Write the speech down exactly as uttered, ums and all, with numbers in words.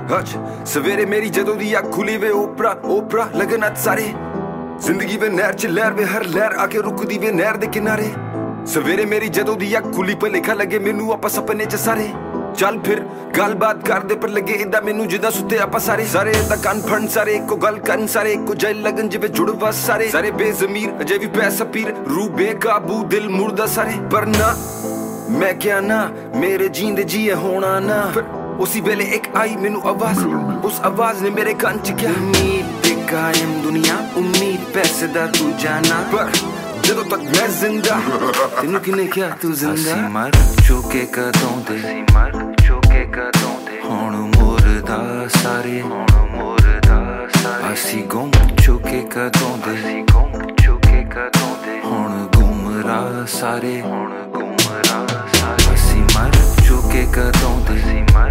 ਅੱਜ ਸਵੇਰੇ ਮੇਰੀ ਜਦੋਂ ਦੀ ਅੱਖ ਖੁੱਲੀ ਵੇ ਓਪਰਾ ਓਪਰਾ ਲੱਗਣ ਅੱਜ ਸਾਰੇ ਜ਼ਿੰਦਗੀ ਵੇ ਨਹਿਰ ਚ ਲਹਿਰ ਵੇ ਹਰ ਲਹਿਰ ਆ ਕੇ ਰੁਕਦੀ ਵੇ ਨਹਿਰ ਦੇ ਕਿਨਾਰੇ ਸਵੇਰੇ ਮੇਰੀ ਜਦੋਂ ਦੀ ਅੱਖ ਖੁੱਲੀ ਭਲੇਖਾ ਲੱਗੇ ਮੈਨੂੰ ਆਪਾਂ ਸੁਪਨੇ ਚ ਸਾਰੇ ਚੱਲ ਫਿਰ ਗੱਲਬਾਤ ਕਰਦੇ ਪਰ ਲੱਗੇ ਏਦਾਂ ਮੈਨੂੰ ਜਿੱਦਾਂ ਸੁੱਤੇ ਆਪਾਂ ਸਾਰੇ ਸਾਰੇ ਏਦਾਂ ਕੰਨ ਫੜਨ ਸਾਰੇ ਇੱਕੋ ਗੱਲ ਕਰਨ ਸਾਰੇ ਇੱਕੋ ਜੈ ਲੱਗਣ ਜਿਵੇਂ ਜੁੜ ਵਸ ਸਾਰੇ ਸਾਰੇ ਬੇਜ਼ਮੀਰ ਅਜੇ ਵੀ ਪੈਸਾ ਪੀਰ ਰੂਹ ਬੇਕਾਬੂ ਦਿਲ ਮੁਰਦਾ ਸਾਰੇ ਪਰ ਨਾ ਮੈਂ ਕਿਹਾ ਨਾ ਮੇਰੇ ਜੀਂਦੇ ਜੀਏ ਹੋਣਾ ਨਾ ਉਸੀ ਵੇਲੇ ਇੱਕ ਆਈ ਮੈਨੂੰ ਆਵਾਜ਼ ਉਸ ਆਵਾਜ਼ ਨੇ ਮੇਰੇ ਕੰਨ ਚ ਕਿਹਾ ਉਮੀਦ ਤੇ ਕਾਇਮ ਦੁਨੀਆ ਉਮੀਦ ਪੈਸੇ ਦਾ ਤੂੰ ਜਾਣਾ ਪਰ ਜਦੋਂ ਤੱਕ ਮੈਂ ਜ਼ਿੰਦਾ ਤੈਨੂੰ ਕਿਨੇ ਕਿਹਾ ਤੂੰ ਜ਼ਿੰਦਾ ਅਸੀਂ ਮਰ ਚੁੱਕੇ ਕਦੋਂ ਦੇ ਅਸੀਂ ਮਰ ਚੁੱਕੇ ਕਦੋਂ ਦੇ ਹੁਣ ਮੁਰਦਾ ਸਾਰੇ ਹੁਣ ਮੁਰਦਾ ਸਾਰੇ ਅਸੀਂ ਗੁੰਮ ਚੁੱਕੇ ਕਦੋਂ ਦੇ ਅਸੀਂ ਗੁੰਮ ਚੁੱਕੇ ਕਦੋਂ ਦੇ ਹੁਣ ਗੁੰਮਰਾਹ ਸਾਰੇ ਹੁਣ ਗੁੰਮਰਾਹ ਸਾਰੇ ਅਸੀਂ ਮਰ ਚੁੱਕੇ ਕਦੋਂ ਦੇ ਅਸੀਂ